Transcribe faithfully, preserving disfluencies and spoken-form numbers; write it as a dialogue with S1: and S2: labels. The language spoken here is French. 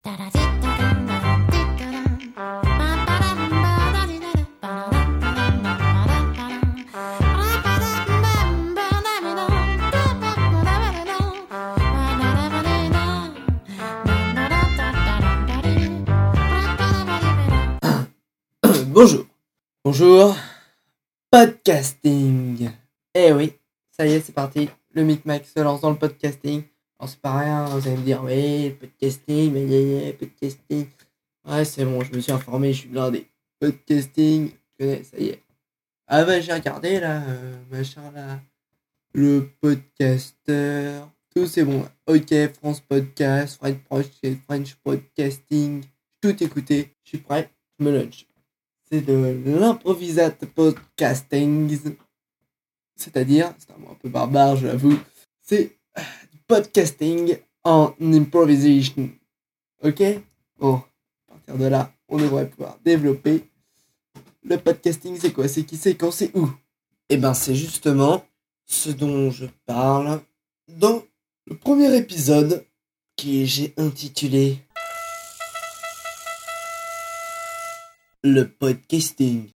S1: Bonjour, bonjour, podcasting. Eh oui, ça y est, c'est parti. Le Micmac se lance dans le podcasting. Alors c'est pas rien, vous allez me dire, oui, le podcasting, mais yeah, yeah, podcasting. Ouais, c'est bon, je me suis informé, je suis blindé. Podcasting, je connais, ça y est. Ah bah j'ai regardé là, euh, machin là, le podcaster, tout c'est bon. Ok, France Podcast, French, French Podcasting, tout écouté, je suis prêt, je me lunch. C'est de l'improvisate podcasting, c'est-à-dire, c'est un mot un peu barbare, je l'avoue, c'est du podcasting en improvisation. Ok? Bon, à partir de là, on devrait pouvoir développer. Le podcasting, c'est quoi? C'est qui, c'est quand, c'est où? Eh ben, c'est justement ce dont je parle dans le premier épisode que j'ai intitulé le podcasting.